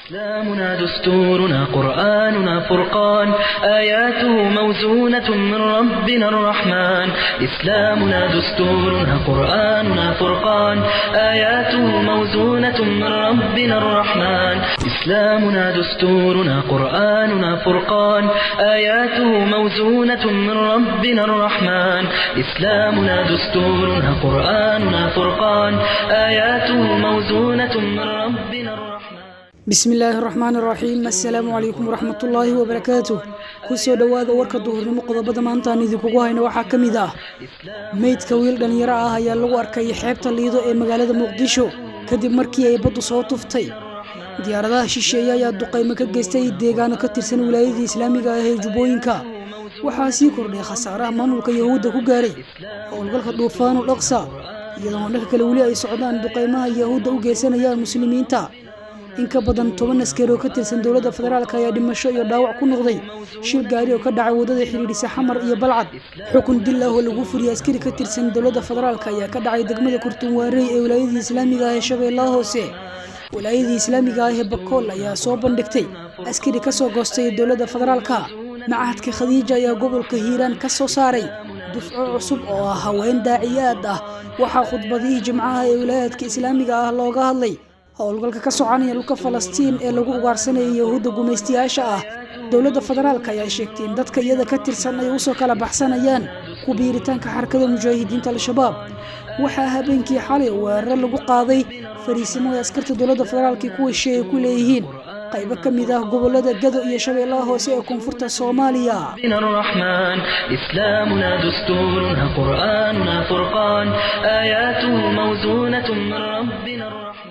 إسلامنا دستورنا قرآننا فرقان آياته موزونة من ربنا الرحمن إسلامنا دستورنا قرآننا فرقان آياته موزونة من ربنا الرحمن إسلامنا دستورنا قرآننا فرقان آياته موزونة من ربنا الرحمن إسلامنا دستورنا قرآننا فرقان آياته موزونة من ربنا الرحمن بسم الله الرحمن الرحيم السلام عليكم ورحمة الله وبركاته كسو دواada warka duhurnimo qodobada maanta aan idinkugu hayno waxaa ka mid ah meydka wiil dhalinyaro ah ayaa lagu arkay xeebta Liido ee magaalada Muqdisho kadib markii ay baddu soo tuftay diyaaradaha shisheeye ayaa duqeymo ka geystay deegaano ka tirsan wilaayada Islaamiga ah ee Jubbooyinka waxaa sii kordhay khasaaraha maamulka Yahuudda ku gaaray howlgalka Duufaan al-Aqsa iyadoo dhanka kale wali ay socdaan duqeymaha Yahuudda u geysanayaan muslimiinta in ka badan 10 askari oo ka tirsan dawladda federaalka ayaa dhimasho iyo dhaawac ku noqday shil gaari oo ka dhacay wadada xiriirisa Xamar iyo Balcad xukun dil ah oo lagu furiyay askari ka tirsan dawladda federaalka ayaa ka dhacay degmada Kurtunwaarey ee wilaayada Islaamiga ah ee Shabeellaha Hoose wilaayada Islaamiga ah ee Bakool ayaa soo bandhigtay askari ka soo goostay dawladda federaalka macahadka Khadiija ayaa gobolka Hiiraan ka soo saaray dufco cusub oo haween daaciyaad ah waxa khudbadii jimcaha ee wilaayadka Islaamiga ah looga hadlay howlgalka ka soconaya dhulka Falastiin ee lagu ugaarsanayay Yahuudda gumaystiyaasha ah dawladda federaalka ayaa sheegtay in dadka iyada ka tirsan ay u soo kala baxsanayaan ku biiritaanka xarakada mujaahidiinta al-shabaab waxa habeenkii xalay weerar lagu qaaday fariisimo askarta dawladda federaalka kuwa sheey ku leeyihiin qayb ka mid ah gobolada Gado iyo Shabeellaha Hoose ee koonfurta Soomaaliya الرحمن إسلامنا دستورنا قرآننا فرقان آياته موزونة من ربنا الرحمن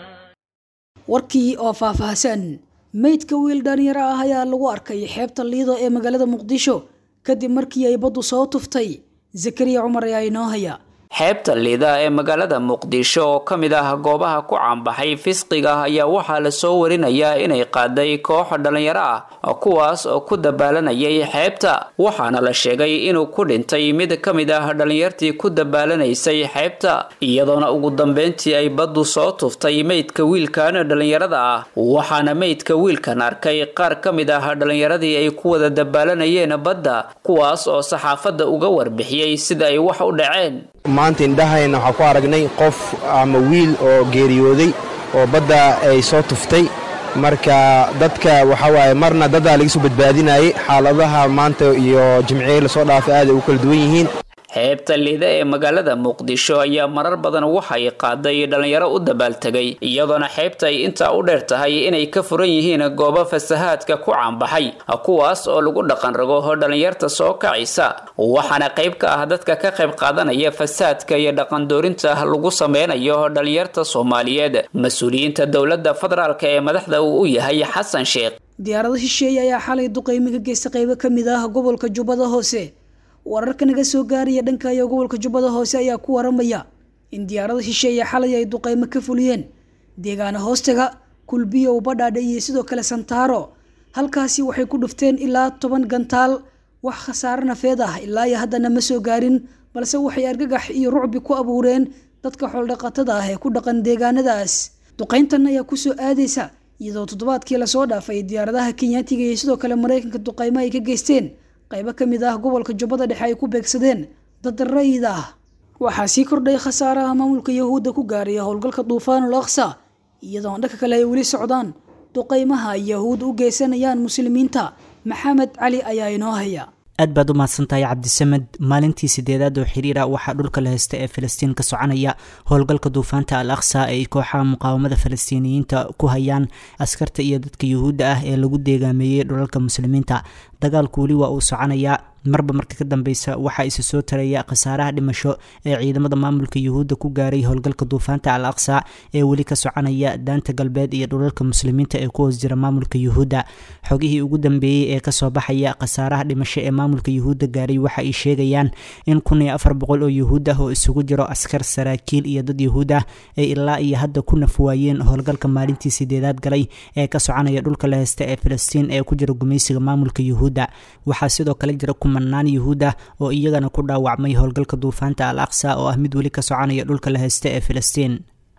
warkii oo faahfaahsan meydka wiil dhalinyaro ah ayaa lagu arkay xeebta Liido ee magaalada Muqdisho kadib markii ay baddu soo tuftay Zakariya Umar ayaa inoo haya xeebta Liida ee magaalada Muqdisho oo kamid ah goobaha ku caanbaxay fisqiga ayaa waxaa la soo warinayaa inay qaaday koox dhalinyaro ah kuwaas oo ku dabaalanayay xeebta waxaana la sheegay inuu ku dhintay mid kamid ah dhalinyartii ku dabaalaneysay xeebta iyadoona ugu dambeyntii ay baddu soo tuftay meydka wiilkan dhalinyarada ah waxaana meydka wiilkan arkay qaar kamid ah dhalinyaradii ay ku wada dabaalanayeen badda kuwaas oo saxaafadda uga warbixiyay sida ay wax u dhaceen maanta indhahayna waxaa ku aragnay qof ama wiil oo geeriyooday oo badda ay soo tuftay marka dadka waxa waaye marna dadda laga soo badbaadinayay xaaladaha maanta iyo jimciye la soo dhaafay aad ay u kala duwan yihiin xeebta Liida ee magaalada Muqdisho ayaa marar badan waxay qaaday dhalinyaro u dabaaltagay iyadoona xeebta ay inta u dheer tahay inay ka furan yihiin goobo fasahaadka ku caanbaxay kuwaas oo lagu dhaqan rago dhalinyarta soo kacaysa waxaana qayb ka ah dadka ka qayb qaadanaya fasaadka iyo dhaqan doorinta lagu sameynayo dhalinyarta Soomaaliyeed mas'uuliyiinta dawladda federaalka ee madaxda uu yahay Xasan Sheekh diyaaradaha shisheeye ayaa xalay duqeymo ka geystay qayb ka mid ah gobolka Jubbada Hoose wararka naga soo gaaraya dhanka iyo gobolka Jubbada Hoose ayaa ku waramaya in diyaaradaha shisheeye xalay ay duqeymo ka fuliyeen deegaano hoostaga Kulbiyo Badhaadhe iyo sidoo kale Santaaro halkaasi waxay ku dhufteen ilaa 10 gantaal wax khasaare nafeed ah ilaa haddana ma soo gaarin balse waxay argagax iyo rucbi ku abuureen dadka xoolo dhaqatada ah ee ku dhaqan deegaanadaas duqeyntan ayaa ku soo aadaysa iyadoo toddobaadkii la soo dhaafay diyaaradaha Kenyaatiga iyo sidoo kale Mareykanka duqeymo ay ka geysteen qayb ka mid ah gobolka Jubbada Dhexe ay ku beegsadeen dad rayid ah waxaa sii kordhay khasaaraha maamulka Yahuudda ku gaaray howlgalka Duufaan al-Aqsa iyadoo dhanka kale ay wali socdaan duqeymaha Yahuud u geysanayaan muslimiinta Maxamed Cali ayaa inoo haya aad baad u mahadsantahay Cabdisamed maalintii 8aad oo xiriir ah waxa dhulka la haysta ee Filistiin ka soconaya howlgalka Duufaanta al-Aqsa ee kooxaha muqaawamada Falastiiniyiinta ku hayaan askarta iyo dadka Yahuudda ah ee lagu deegaameeyay dhulalka muslimiinta dagaalku wali waa uu soconaya marba marka ka dambaysa waxa isa soo taraya khasaaraha dhimasho ee ciidamada maamulka Yahuudda ku gaaray howlgalka Duufaanta al-Aqsa ee wali ka soconaya daanta galbeed iyo dhulalka muslimiinta ee ku hoos jira maamulka Yahuudda xogihii ugu dambeeyay ee ka soo baxaya khasaaraha dhimasho ee maamulka Yahuudda gaaray waxa ay sheegayaan in 1400 oo Yahuud ah oo isugu jiro askar saraakiil iyo dad Yahuud ah ay ilaa iyo hadda ku nafwaayeen howlgalka maalintii 8aad galay ee ka soconaya dhulka la haysta ee Filistiin ee ku jira gumaysiga maamulka Yahuudda waxa sidoo kale jira kumanaan Yahuud ah oo iyagana ku dhaawacmay howlgalka Duufaanta al-Aqsa oo ah mid wali ka soconaya dhulka la haysta ee Filistiin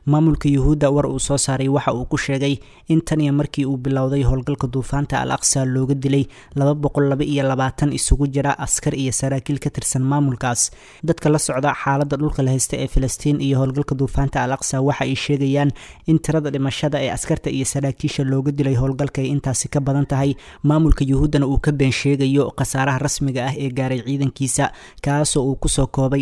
maamulka yuhuudda war uu soo saaray waxa uu ku sheegay in tan iyo markii uu bilowday howlgalka duufaanta al aqsa looga dilay 222 isugu jira askar iyo saraakiil ka tirsan maamulkaas. dadka la socda xaaladda dhulka la haysta ee Filistiin iyo howlgalka duufaanta al aqsa waxa ay sheegayaan in tirada dhimashada ee askarta iyo saraakiisha looga dilay howlgalka ay intaasi ka badan tahay. maamulka yuhuuddana uu ka been sheegayo khasaaraha rasmiga ah ee gaaray ciidankiisa kaasoo uu kusoo koobay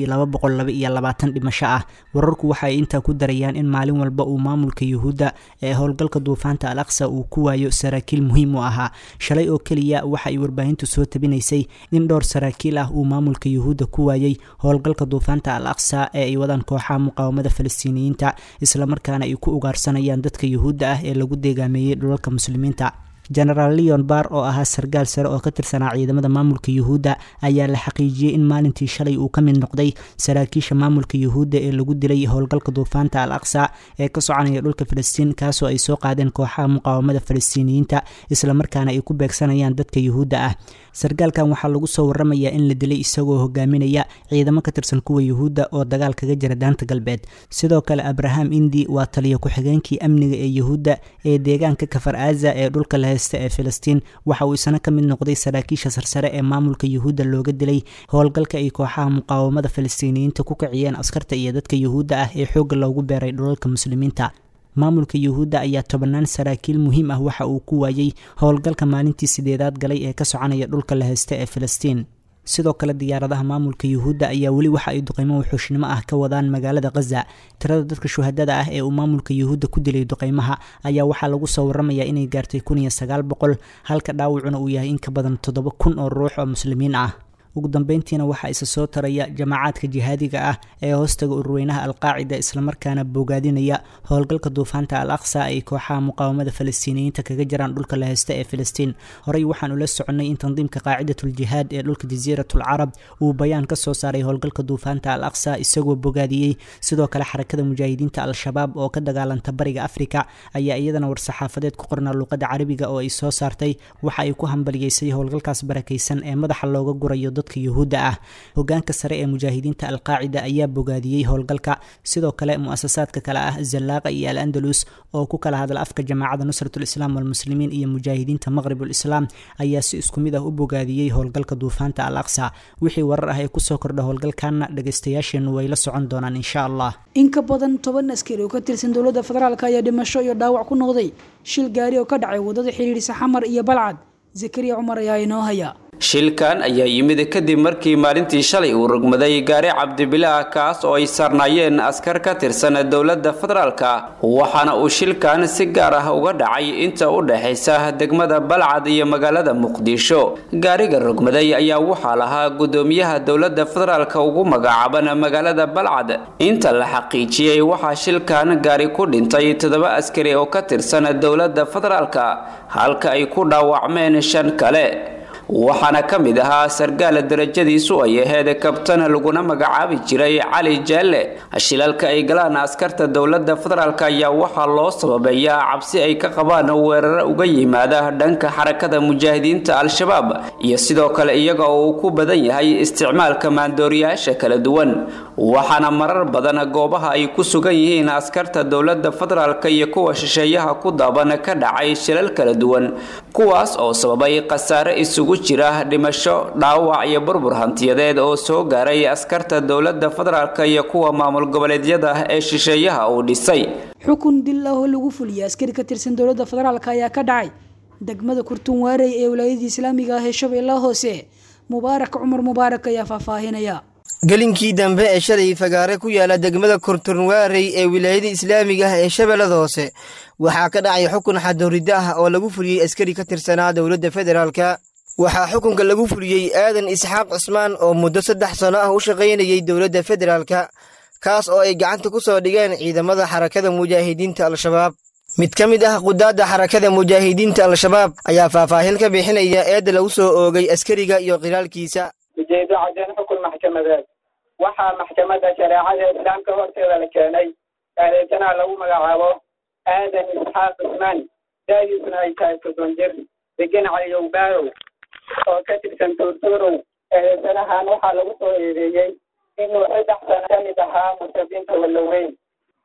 222 dhimasho ah. wararku waxa ay intaa ku darayaan in maalin walba uu maamulka yuhuudda ee howlgalka duufaanta al aqsa uu ku waayo saraakiil muhiim u ahaa. shalay oo kaliya waxa ay warbaahintu soo tabinaysay in dhowr saraakiil ah uu maamulka yuhuudda ku waayay howlgalka duufaanta al aqsa ee ay wadaan kooxaha muqaawamada Falastiiniyiinta isla markaana ay ku ugaarsanayaan dadka yuhuudda ah ee lagu deegaameeyay dhulalka muslimiinta. General Leon Barr oo ahaa sargaal sare oo ka tirsanaa ciidamada maamulka yuhuudda ayaa la xaqiijiyay in maalintii shalay uu ka mid noqday saraakiisha maamulka yuhuudda ee lagu dilay howlgalka duufaanta al aqsa ee ka soconaya dhulka Filistiin kaasoo ay soo qaadeen kooxaha muqaawamada Falastiiniyiinta isla markaana ay ku beegsanayaan dadka yuhuudda ah. sargaalkan waxaa lagu soo waramayaa in la dilay isagoo hogaaminaya ciidamo ka tirsan kuwa yuhuudda oo dagaal kaga jira daanta galbeed. sidoo kale Abraham Indi waa taliye ku-xigeenkii amniga ee yuhuudda ee deegaanka Kafar Aza ee dhulka la haysta ee Filistiin waxa uu isna ka mid noqday saraakiisha sarsare ee maamulka yuhuudda looga dilay howlgalka ay kooxaha muqaawamada Falastiiniyiinta ku kiciyeen askarta iyo dadka yuhuudda ah ee xoogga loogu beeray dhulalka muslimiinta. maamulka yuhuudda ayaa 10 saraakiil muhiim ah waxa uu ku waayay howlgalka maalintii 8aad galay ee ka soconaya dhulka la haysta ee Filistiin. sidoo kale diyaaradaha maamulka yuhuudda ayaa weli waxa ay duqeymo wuxuushnimo ah ka wadaan magaalada Gaza. tirada dadka shuhadada ah ee uu maamulka yuhuudda ku dilay duqeymaha ayaa waxaa lagu soo waramayaa inay gaartay 1900 halka dhaawacuna uu yahay in ka badan 7,000 oo ruux oo muslimiin ah. ugu dambeyntiina waxa isa soo taraya jamaacadka jihaadiga ah ee hoostaga ururweynaha al-qaacida isla markaana bogaadinaya howlgalka duufaanta al aqsa ay kooxaha muqaawamada Falastiiniyiinta kaga jiraan dhulka la haysta ee Filistiin. horey waxaan ula soconay in tandiimka qaacidatul jihaad ee dhulka jasiiratul carab uu bayaan ka soo saaray howlgalka duufaanta al aqsa isagoo bogaadiyay. sidoo kale xarakada mujaahidiinta al-shabaab oo ka dagaalanta bariga Afrika ayaa iyadana war-saxaafadeed ku qornaa luqadda carabiga oo ay soo saartay waxa ay ku hambaliyeysay howlgalkaas barakaysan ee madaxa looga gurayo yuhuudda ah. hogaanka sare ee mujaahidiinta al-qaacida ayaa bogaadiyay howlgalka. sidoo kale muasasaadka kale ah Zallaaqa iyo Al-Andalus oo ku kala hadla afka jamaacada Nusratul Islaam wal Muslimiin iyo mujaahidiinta Maghribul Islaam ayaa si isku mid ah u bogaadiyay howlgalka duufaanta al aqsa. wixii warar ah ee ku soo kordha howlgalkana dhageystayaasheenu way la socon doonaan insha Allah. in ka badan 10 askari oo ka tirsan dowladda federaalka ayaa dhimasho iyo dhaawac ku noqday shil gaari oo ka dhacay wadada xiriirisa Xamar iyo Balcad. Zakariya Umar ayaa inoo haya. shilkan ayaa yimid kadib markii maalintii shalay uu rugmaday gaari cabdibilaah kaas oo ay saarnaayeen askar ka tirsan dowladda federaalka waxaana uu shilkan si gaar ah uga dhacay inta u dhaxaysa degmada Balcad iyo magaalada Muqdisho. gaariga rugmaday ayaa waxaa lahaa gudoomiyaha dowladda federaalka ugu magacaaban magaalada Balcad. inta la xaqiijiyay waxaa shilkan gaari ku dhintay 7 askari oo ka tirsan dowladda federaalka halka ay ku dhaawacmeen 5 kale. waxaana ka mid ahaa sargaal darajadiisu ay ahayd kabtan laguna magacaabi jiray Cali Jaalle. shilalka ay galaan askarta dowladda federaalka ayaa waxaa loo sababeeyaa cabsi ay ka qabaan weerar uga yimaada dhanka xarakada mujaahidiinta al-shabaab iyo sidoo kale iyaga oo ku badan yahay isticmaalka maandooriyaasha kala duwan. waxaana marar badan goobaha ay ku sugan yihiin askarta dowladda federaalka iyo kuwa shisheeyaha ku daaban ka dhacay shilal kala duwan kuwaas oo sababay khasaare isugu jira dhimasho, dhaawac iyo burbur hantiyadeed oo soo gaaray askarta dowladda federaalka iyo kuwa maamul goboleedyada ee shisheeyaha uu dhisay. xukun dil ah oo lagu fuliyay askari ka tirsan dowladda federaalka ayaa ka dhacay degmada Kurtunwaarey ee wilaayada Islaamiga ah ee Shabeellaha Hoose. Mubaarak Umar Mubaarak ayaa faahfaahinaya. galinkii dambe ee shalay fagaare ku yaala degmada Kurtunwaarey ee wilaayada Islaamiga ah ee Shabeellaha Hoose waxaa ka dhacay xukun xadooridda ah oo lagu fuliyay askari ka tirsanaa dowladda federaalka. waxaa xukunka lagu fuliyay Aadan Isxaaq Cusmaan oo muddo 3 sano ah u shaqaynayay dowladda federaalka kaas oo ay gacanta ku soo dhigeen ciidamada xarakada mujaahidiinta al-shabaab. mid ka mid ah qudaadda xarakada mujaahidiinta al-shabaab ayaa faahfaahin ka bixinaya eed lagu soo oogay askariga iyo qiraalkiisa. ujeedo cadeen xukun maxkamadeed waxaa maxkamadda shareecada islaamka horteeda la keenay eedeysanaha lagu magacaabo Aadan Isxaaq Cusmaan da'diisuna ay tahay 30 jir degan Caliyow Baarow oo ka tirsan Tuurtuurow. eedeysanahan waxaa lagu soo eedeeyey inuu 3 sano ka mid ahaa muslimiinta Walaweyn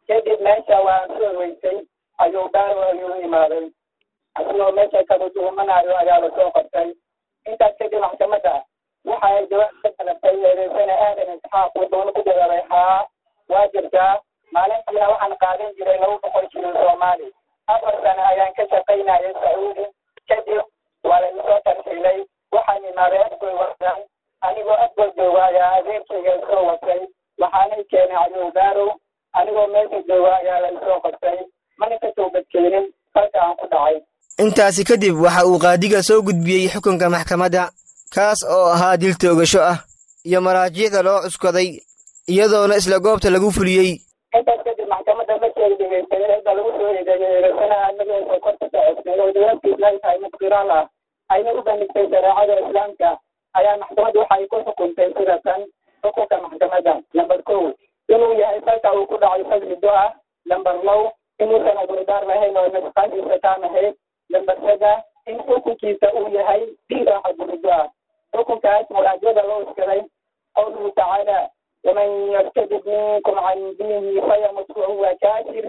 kadib meesha waan soo weysay ayuu baaro ayuu imaaday asigoo meesha kala duumanayo ayaa lasoo qabtay intaas kadib maxkamadda waxa ay jawaab ka dalabtay eedeysana aadan isxaaq wuxuuna ku jawaabay haa waa jirtaa maalintiina waxaan qaadan jiray 200 shilin Soomaali 4 sano ayaan ka shaqaynayay Sacuudi kadib waa la isoo tarxiilay waxaan imaaday Abgoy Warsan anigoo Abgoy jooga ayaa adeerkayga soo watay waxaanay keenay ayuu baarow anigoo meesha jooga ayaa la isoo qabtay mana ka toobadkeenin halka aan ku dhacay intaasi kadib waxa uu qaadiga soo gudbiyey xukunka maxkamadda kaas oo ahaa dil toogasho ah iyo maraajiicda loo cuskaday iyadoona isla goobta lagu fuliyey intaas kadib maxkamadda markii ay dhegaystay eedda lagu soo eedeeyay eedeysana anagoo korka ka codsaday oo jawaabtiisna ay tahay mid qiraal ah ayna u bandhigtay shareecada islaamka ayaa maxkamaddu waxa ay ku xukuntay sida tan xukunka maxkamadda number 1 inuu yahay falka uu ku dhacay fadli do-ah number 2 inuusan cudurdaar lahayn oo nafaqadiisa taamahayd number 3 in xukunkiisa uu yahay diida xadgudubdo ah xukunkaas muraajada loo iskaday qowluhu tacaala ومن يرتد منكم عن دينه فيمت وهو كافر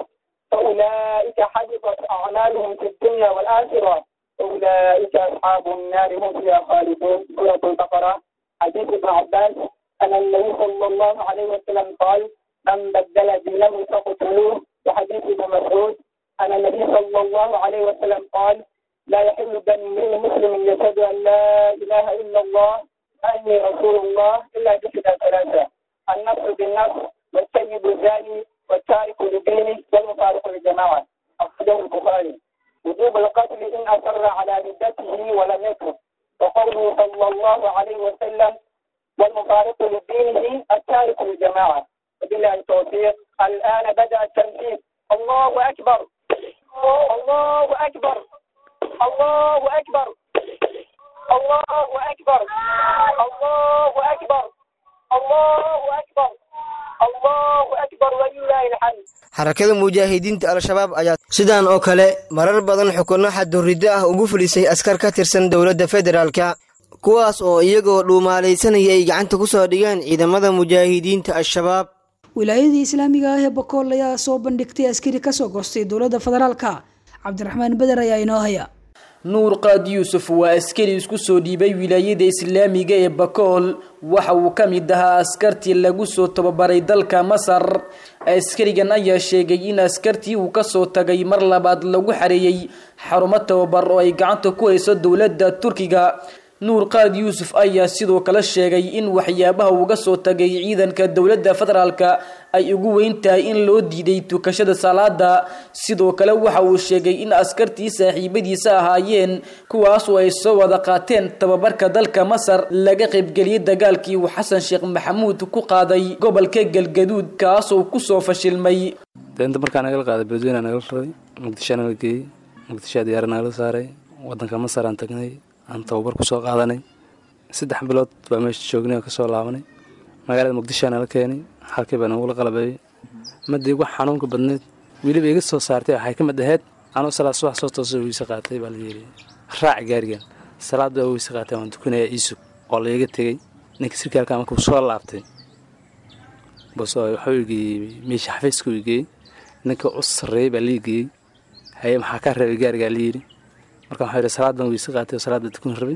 فأولئك حبطت أعمالهم في الدنيا والآخرة أولئك أصحاب النار هم فيها خالدون سورة البقرة حديث ابن عباس أن النبي صلى الله عليه وسلم قال من بدل دينه فاقتلوه وحديث ابن مسعود أن النبي صلى الله عليه وسلم قال لا يحل دم مسلم يشهد أن لا إله إلا الله أني رسول الله إلا بإحدى ثلاثة النفس بالنفس والسيد الزاني والتارك لدينه والمفارق للجماعة أخرجه البخاري وجوب القتل إن أصر على ردته ولم يكفر وقوله صلى الله عليه وسلم والمفارق لدينه التارك للجماعة وبالله التوفيق الآن بدأ التنفيذ الله أكبر الله أكبر الله أكبر الله أكبر الله أكبر الله أكبر الله أكبر ولله الحمد xarakada mujaahidiinta al-shabaab ayaa sidaan oo kale marar badan xukunno xadduriddo ah ugu fulisay askar ka tirsan dowladda federaalka kuwaas oo iyagoo dhuumaalaysanaya ay gacanta ku soo dhigeen ciidamada mujaahidiinta al-shabaab wilaayadii islaamiga ah ee Bakool ayaa soo bandhigtay askari ka soo goostay dowladda federaalka Cabdiraxmaan Badar ayaa inoo haya nuur qaad yuusuf waa askari isku soo dhiibay wilaayada islaamiga ee Bakool waxa uu ka mid ahaa askartii lagu soo tababaray dalka Masar askarigan ayaa sheegay in askartii uu ka soo tagay mar labaad lagu xareeyay xarumo tababar oo ay gacanta ku hayso dowladda Turkiga nuur qaad yuusuf ayaa sidoo kale sheegay in waxyaabaha uga soo tagay ciidanka dowladda federaalka ay ugu weyn tahay in loo diiday tukashada salaada sidoo kale waxa uu sheegay in askartii saaxiibadiisa ahaayeen kuwaas oo ay soo wada qaateen tababarka dalka Masar laga qaybgeliyay dagaalkii uu Xasan Sheekh Maxamuud ku qaaday gobolka Galgaduud kaas oo ku soo fashilmay inta markaan naga qaaday Beledweyne naga raray Muqdisho naga geeyay Muqdisho diyaar naga saaray wadanka Masar aan tagnay aan tababar ku soo qaadanay 3 bilood baa meesha joognay ka soo laabanay magaalada Muqdisho aan la keenay halkii baan ugu qalabay madii wax xanuunka badneed wiliba iga soo saartay waxay ka mid ahayd anoo salaad subax soo toosay wiisa qaatay baa la yiri raac gaarigan salaada wiisa qaatay aan tukanay isu oo la iga tagay ninka sirkaalka ama ku soo laabtay bas wuxuu igi meesha xafiiska u igay ninka u sareey baa la igay hay maxaa ka rabay gaariga la yiri marka waxay salaadan wiisa qaatay salaada tukun rabay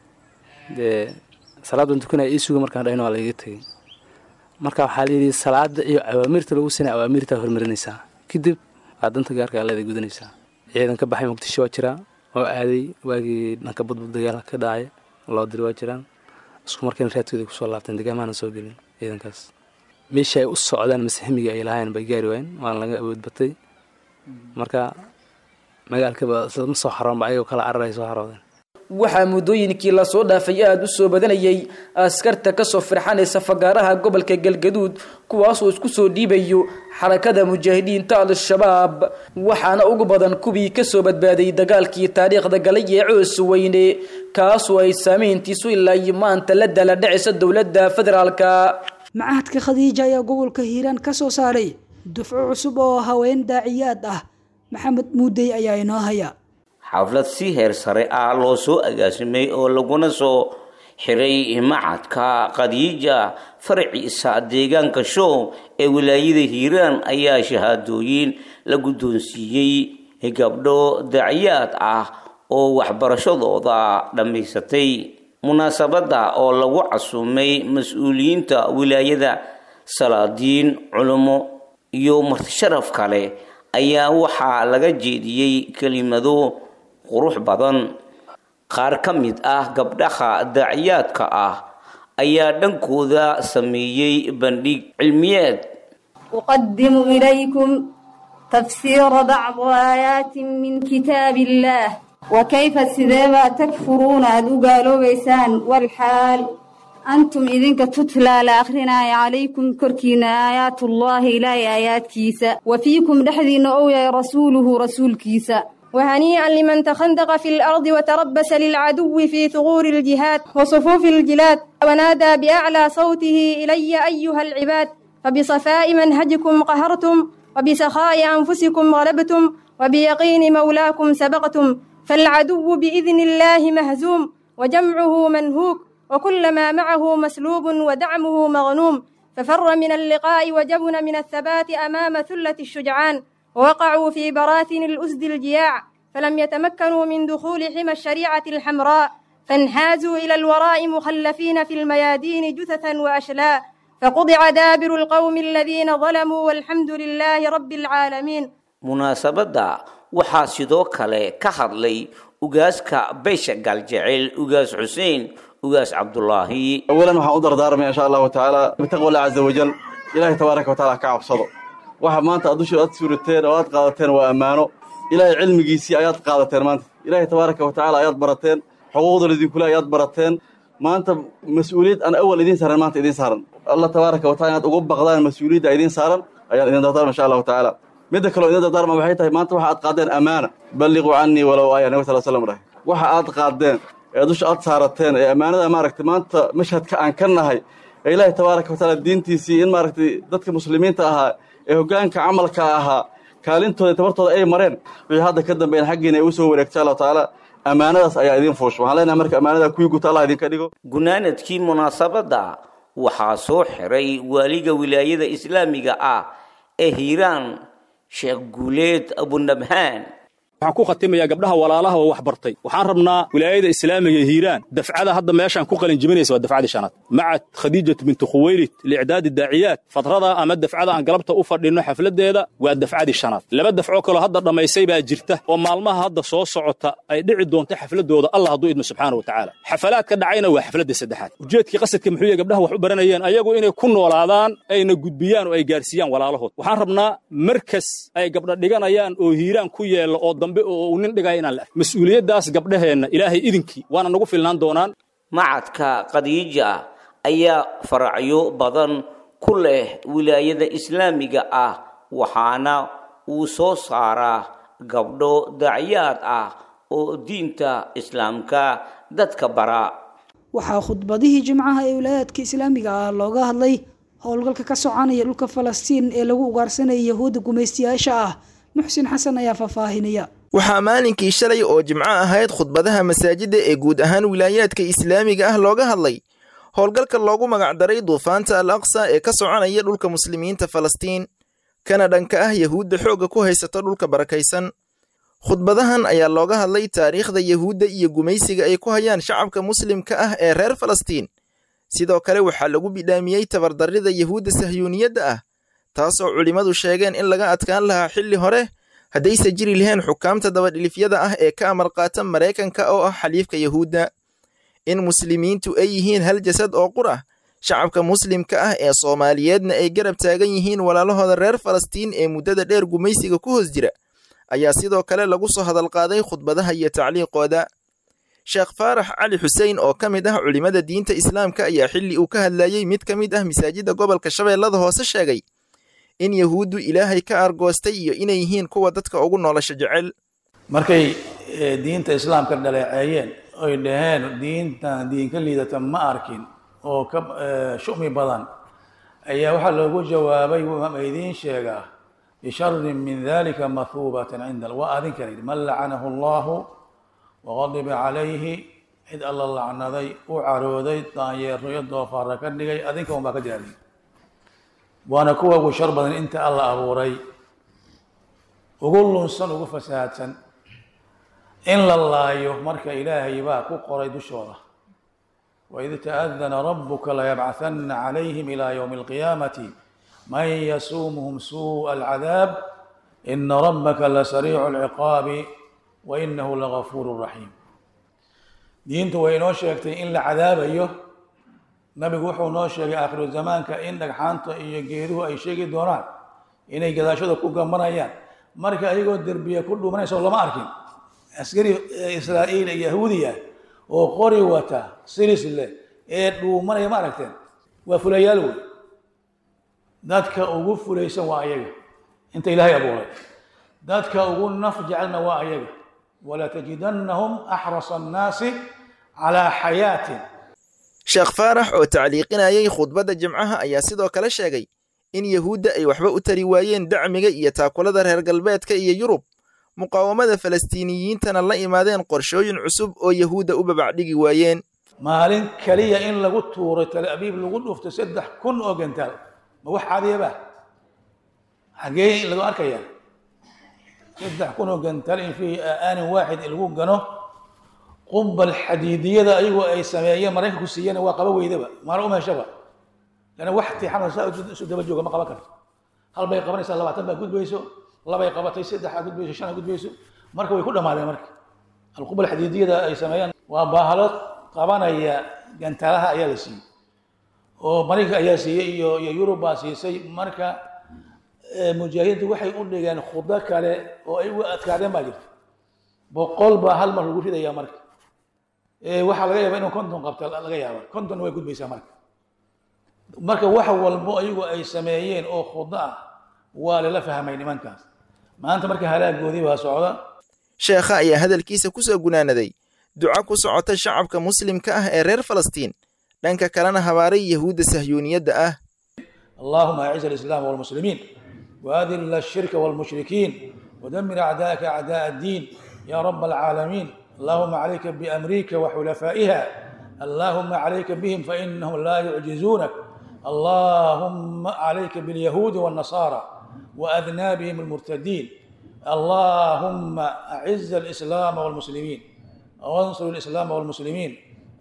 salaadan tukanay isugu markaan dhayno la iga tagay marka waxa la yiri salaada iyo awaamirta lagu sinay awaamirta hormarinaysa kadib aadanta gaarka la gudanaysa ciidan ka baxay Muqdisho jira oo aaday waagi dhanka budbud dagaal ka dhacay loo diray waa jiraan isku markii raadkooda ku soo laabteen deegaamana soo gelin ciidankaas meesha ay u socdaan masahmiga ay lahayn bay gaari wayn waan laga awood batay marka magaalka ba soo xaroon ba ayuu kala araray soo xaroodeen waxaa muddooyinkii la soo dhaafay aad u soo badanayay askarta ka soo firxanaysa fagaaraha gobolka Galgaduud kuwaas oo isku soo dhiibayo xarakada mujaahidiinta al-shabaab waxaana ugu badan kubii ka soo badbaaday dagaalkii taariikhda galay ee coos weyne kaas oo ay saameyntiisu ilaa maanta la dala dhacaysa dowladda federaalka macahadka Khadiija ayaa gobolka Hiiraan ka soo saaray dufco cusub oo haween daaciyaad ah maxamed muudey ayaa inoo haya xaflad si heer sare ah loo soo agaasimay oo laguna soo xiray macadka Khadiija farciisa deegaanka Show ee wilaayada Hiiraan ayaa shahaadooyin la guddoonsiiyay gabdho daciyaad ah oo waxbarashadooda dhameysatay. munaasabada oo lagu casuumay mas'uuliyiinta wilaayada, salaadiin, culimo iyo marti sharaf kale ayaa waxaa laga jeediyay kelimado qurux badan. qaar ka mid ah gabdhaha daciyaadka ah ayaa dhankooda sameeyay bandhig cilmiyeed. uqaddimu ilaykum tafsiir ba'd aayatin min kitaabillah وكيف سيدما تكفرون أدوغالو بيسان والحال أنتم إذنك تتلى لآخرنا عليكم كركين آيات الله لا آيات كيسا وفيكم لحذين أويا رسوله رسول كيسا. وهنيئا لمن تخندق في الأرض وتربس للعدو في ثغور الجهاد وصفوف الجلاد ونادى بأعلى صوته إلي أيها العباد فبصفاء منهجكم قهرتم وبسخاء أنفسكم غلبتم وبيقين مولاكم سبقتم فالعدو بإذن الله مهزوم وجمعه منهوك وكلما معه مسلوب ودعمه مغنوم ففر من اللقاء وجبن من الثبات أمام ثلة الشجعان ووقعوا في براثن الأسد الجياع فلم يتمكنوا من دخول حمى الشريعة الحمراء فانحازوا إلى الوراء مخلفين في الميادين جثثا وأشلاء فقضع دابر القوم الذين ظلموا والحمد لله رب العالمين. munaasabada waxaa sidoo kale ka hadlay ugaaska beesha Galjecel ugaas Xuseen ugaas Cabdullaahi. awalan waxaan u dardaarmay insha Allah ta'ala bitaqwala azza wajal ilaahay tabaaraka wa ta'ala ka cabsado. waxa maanta aad suurateen oo aad qaadateen waa amaano. ilaahay cilmigiisii ayaad qaadateen maanta. ilaahay tabaaraka wa ta'ala ayaad barateen, xuquuqda idin kula ayaad barateen. maanta mas'uuliyad aan awal idin saaran maanta idin saaran. Allah tabaaraka wa ta'ala aad ugu baqdaan mas'uuliyadda idin saaran ayaan idin dardaarmay insha Allah ta'ala. midda kale oo idin dardaarma waxay tahay maanta waxa aad qaadeen amaana. balliqu anni walaw aaya nabi sallallahu alayhi wasallam. waxa aad qaadeen ee dusha aad saarateen ee amaanada maaragtay maanta mashhadka aan ka nahay ee ilaahay tabaaraka wa ta'ala diintiisii in maaragtay dadka muslimiinta ahaa ee hoggaanka camalka ahaa kaalintooda tabartooda ay mareen wixii hadda ka dambeeyay xaqiina ay u soo wareegtay Allah ta'ala amaanadaas ayaa idin fuusho. waxaan leenahay marka amaanada kuwi guta Allah idin ka dhigo. gunaanadkii munaasabada waxaa soo xiray waaliga wilaayada islaamiga ah ee Hiiraan Sheekh Guuleed Abu Nabhaan. waxaan ku khatimayaa gabdhaha walaalaha oo wax bartay. waxaan rabnaa wilaayada islaamiga ee Hiiraan dafcada hadda meeshan ku qalin jibinaysa waa dafcadii shanaad macad Khadiija bint Khuwaylid li'daad ad-daaciyaat. fatrada ama dafcada aan galabta u fadhino xafladeeda waa dafcadii shanaad. laba dafco kale hadda dhameysay baa jirta oo maalmaha hadda soo socota ay dhici doonto xafladooda Allah hadduu idmo subxaanahu wa ta'ala. xafalaadka dhacayna waa xafladii saddexaad. ujeedkii qasadka muxuu yahay gabdhaha wax u baranayeen ayagu inay ku noolaadaan ayna gudbiyaan oo ay gaarsiiyaan walaalahood. waxaan rabnaa markas ay gabdha dhiganayaan oo Hiiraan ku yeelo oo oo nin dhigay inaan la mas'uuliyadaas gabdhaheena ilaahay idinkii waana nagu filnaan doonaan. macadka Khadiija ayaa faracyo badan ku leh wilaayada islaamiga ah waxaana uu soo saaraa gabdho daciyaad ah oo diinta islaamka dadka bara. waxaa khudbadihii jimcaha ee wilaayadka islaamiga ah looga hadlay howlgalka ka soconaya dhulka Falastiin ee lagu ugaarsanayay yahuudda gumaystiyaasha ah. muxsin xasan ayaa faahfaahinaya. waxaa maalinkii shalay oo jimco ahayd khudbadaha masaajidda ee guud ahaan wilaayaadka islaamiga ah looga hadlay howlgalka loogu magacdaray duufaanta al-aqsa ee ka soconaya dhulka muslimiinta Falastiin kana dhanka ah yahuudda xoogga ku haysata dhulka barakaysan. khudbadahan ayaa looga hadlay taariikhda yahuudda iyo gumaysiga ay ku hayaan shacabka muslimka ah ee reer Falastiin. sidoo kale waxaa lagu bidhaamiyey tabardarrida yahuudda sahyuuniyadda ah taasoo culimadu sheegeen in laga adkaan lahaa xilli hore haddayse jiri lahayn xukaamta dabadhilifyada ah ee ka amar qaata Mareykanka oo ah xaliifka yahuudda. in muslimiintu ay yihiin hal jasad oo qura shacabka muslimka ah ee Soomaaliyeedna ay garab taagan yihiin walaalahooda reer Falastiin ee muddada dheer gumaysiga ku hoos jira ayaa sidoo kale lagu soo hadal qaaday khudbadaha iyo tacliiqooda. Sheekh Faarax Cali Xuseen oo ka mid ah culimada diinta islaamka ayaa xilli uu ka hadlayay mid ka mid ah masaajidda gobolka Shabeellada Hoose sheegay in yahuuddu ilaahay ka argoostay iyo inay yihiin kuwa dadka ugu nolosha jecel. markay diinta islaamka dhaleeceeyeen oy dhaheen diinka liidata ma arkin oo ka shumi badan ayaa waxaa loogu jawaabay ma idiin sheegaa bisharrin min dhalika mathubatan cinda wa adin karid man lacanahu allahu waqadiba calayhi cid alla lacnaday u carooday daanyeero iyo doofaara ka dhigay adinka unbaa ka jiraaliy waana kuwa ugu shar badan inta alla abuuray ugu lunsan ugu fasahaadsan in la laayo marka ilaahay baa ku qoray dushooda waid ta'adana rabbuka layabcahanna calayhim ilaa yowmi alqiyaamati man yasuumuhum suu'a alcadaab ina rabbaka lasariicu alciqaabi wa inahu lagafuuru raxiim diintu way inoo sheegtay in la cadaabayo nabigu wuxuu noo sheegay aakhiru zamaanka in dhagxaanta iyo geeduhu ay sheegi doonaan inay gadaashooda ku gambanayaan marka ayagoo derbiya ku dhuumanaysa lama arkin askari israa'iil iyo yahuudiya oo qori wata siris leh ee dhuumanaya ma aragteen waa fulayaal wey dadka ugu fulaysan waa ayaga inta ilaahay abuuray dadka ugu naf jecelna waa ayaga walatajidannahum axrasa annaasi calaa xayaatin sheekh faarax oo tacliiqinayay khudbadda jimcaha ayaa sidoo kale sheegay in yahuudda ay waxba u tari waayeen dacmiga iyo taakulada reer galbeedka iyo yurub muqaawamada falastiiniyiintana la imaadeen qorshooyin cusub oo yahuudda u babacdhigi waayeen maalin kaliya in lagu tuuray tal abiib lagu dhufto 3,000 oo gantaal ma wax caadiyaba xagee lagu arkayaa 3,000 oo gantaal in fi aanin waaxid lagu gano qubbal xadiidiyada ayagoo ay sameeyeen maraykanku siiyeen waa qaba weydaba maana uma heshaba lana wax tiixan soo daba jooga ma qaban karto hal bay qabanaysaa 20 baa gudbayso labay qabatay 3 gudbayso 5 gudbayso marka way ku dhamaadeen marka alqubbal xadiidiyada ay sameeyeen waa bahalad qabanaya gantaalaha ayaa la siiyey oo maraykanka ayaa siiyey iyo yurub baa siisay marka mujaahidiintu waxay u dhigeen khudo kale oo ay u adkaadeen baa jirta 100 baa hal mar lagu ridayaa marka waxaa laga yaabaa inuu 50 qabto laga yaabaa 50 way gudbaysaa marka wax walbo ayagu ay sameeyeen oo khudo ah waa lala fahmay nimankaas maanta marka halaagoodii baa socda sheekha ayaa hadalkiisa ku soo gunaanaday duca ku socota shacabka muslimka ah ee reer falastiin dhanka kalena habaaray yahuudda sahyuuniyadda ah allahuma aciz alislaam walmuslimiin waadil ashirka walmushrikiin ودمر أعداءك أعداء الدين يا رب العالمين اللهم عليك بأمريكا وحلفائها اللهم عليك بهم فإنهم لا يعجزونك اللهم عليك باليهود والنصارى وأذنابهم المرتدين اللهم أعز الإسلام والمسلمين وانصر الإسلام والمسلمين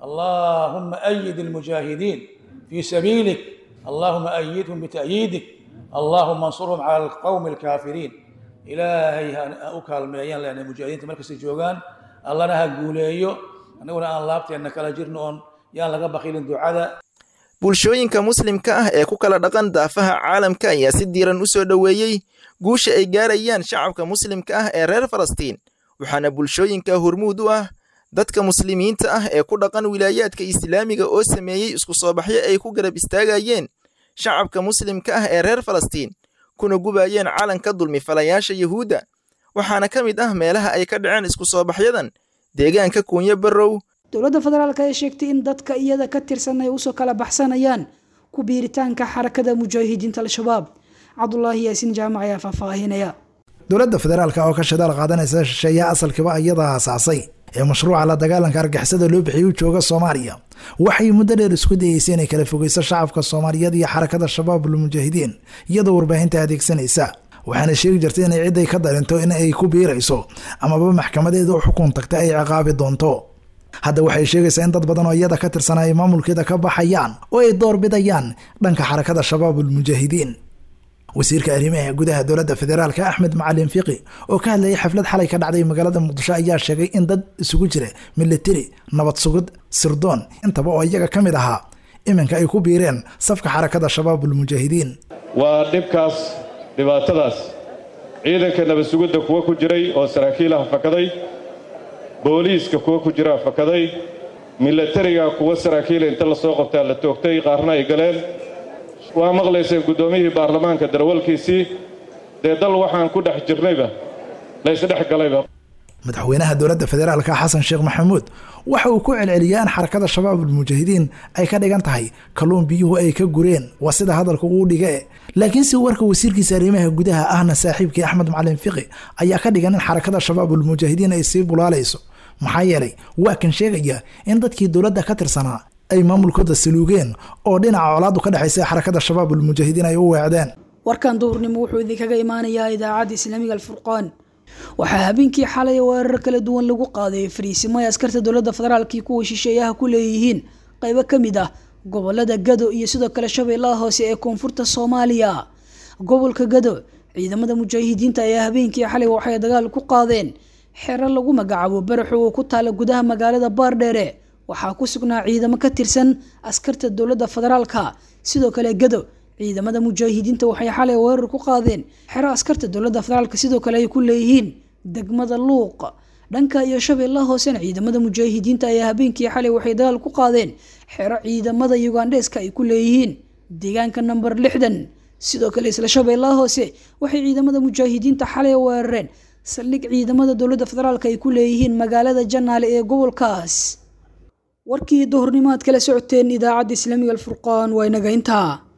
اللهم أيد المجاهدين في سبيلك اللهم أيدهم بتأييدك اللهم انصرهم على القوم الكافرين إلهي أكالميان لأن المجاهدين مركز الجوغان الله نها قوليو أنه أن لابتي أنك لا جرنون يان لغا بخيل دعاء bulshooyinka muslimka ah ee ku kala dhaqan daafaha caalamka ayaa si diiran u soo dhoweeyey guusha ay gaarayaan shacabka muslimka ah ee reer falastiin waxaana bulshooyinka hormuud u ah dadka muslimiinta ah ee ku dhaqan wilaayaadka islaamiga oo sameeyey isku soo baxyo ay ku garab istaagayeen shacabka muslimka ah ee reer falastiin kuna gubayeen calanka dulmi falayaasha yahuudda waxaana ka mid ah meelaha ay ka dhaceen isku soo baxyadan deegaanka kuunyo barrow dowladda federaalka ay sheegtay in dadka iyada ka tirsan ay usoo kala baxsanayaan ku biiritaanka xarakada mujaahidiinta al-shabaab cabdullaahi yaasiin jaamac ayaa faahfaahinaya dowladda federaalka oo ka shadaal qaadanaysa shisheeyaha asalkiiba iyada aasaasay ee mashruuca la dagaalanka argixisada loo bixiyay u jooga Soomaaliya waxay muddo dheer isku dayeysay inay kala fogeyso shacabka Soomaaliyeed iyo xarakada shabaabul mujaahidiin iyadoo warbaahinta adeegsanaysa waxaana sheegi jirtay in cid ay ka darinto in ay ku biirayso amaba maxkamadeedu u xukun tagta ay ciqaabi doonto hadda waxay sheegaysaa in dad badan oo iyada ka tirsanaya maamulkeeda ka baxayaan oo ay door bidayaan dhanka xarakada shabaabul mujaahidiin wasiirka arrimaha gudaha dowladda federaalka Axmed Macalin Fiqi oo ka hadlayay xaflad xalay ka dhacday magaalada Muqdisho ayaa sheegay in dad isugu jira military nabad sugid sirdoon intaba oo iyaga kamid ahaa iminka ay ku biireen safka xarakada shabaabul mujaahidiin waa dhibaatadaas ciidanka nabad sugidda kuwa ku jiray oo saraakiil ah fakaday booliiska kuwa ku jira fakaday militariga kuwa saraakiil inta la soo qabtaa la toogtay qaarna ay galeen waa maqlayseen guddoomiyihii baarlamaanka darawalkiisii dee dal waxaan ku dhex jirnayba la isdhex galayba madaxweynaha dowladda federaalka xasan sheekh maxamuud waxa uu ku celceliyay in xarakada shabaabul mujaahidiin ay ka dhigan tahay kalluun biyuhu ay ka gureen waa sida hadalka uu dhigay laakiin si warka wasiirkiisa arrimaha gudaha ahna saaxiibkii Axmed Macalin Fiqi ayaa ka dhigan in xarakada shabaabul mujaahidiin ay sii bulaalayso maxaa yeelay waa kan sheegaya in dadkii dowladda ka tirsanaa ay maamulkooda saluugeen oo dhinaca colaadu ka dhexaysa xarakada shabaabul mujaahidiin ay u weecdeen. warkan duhurnimo wuxuu idinkaga imaanayaa idaacadda islaamiga alfurqaan. waxaa habeenkii xalay weerar kala duwan lagu qaaday fariisimo ay askarta dowladda federaalka kuwa shisheeyaha ku leeyihiin qaybo ka mid ah gobolada Gado iyo sidoo kale Shabeellaha Hoose ee koonfurta Soomaaliya. gobolka Gado ciidamada mujaahidiinta ayaa habeenkii xalay waxay dagaal ku qaadeen xero lagu magacaabo Baraxo oo ku taala gudaha magaalada Baardheere. waxaa ku sugnaa ciidamo ka tirsan askarta dowladda federaalka. sidoo kale Gado ciidamada mujaahidiinta waxay xalay weerar ku qaadeen xero askarta dowladda federaalka sidoo kale ay ku leeyihiin degmada Luuq. dhanka iyo Shabeellaha Hoose ciidamada mujaahidiinta ayaa habeenkii xalay waxay dagaal ku qaadeen xero ciidamada Ugandeska ay ku leeyihiin deegaanka number 60. sidoo kale isla Shabeellaha Hoose waxay ciidamada mujaahidiinta xalay weerareen saldhig ciidamada dowladda federaalka ay ku leeyihiin magaalada Janaale ee gobolkaas. warkii duhurnimaad kala socoteen idaacadda islaamiga alfurqaan waa inaga intaa.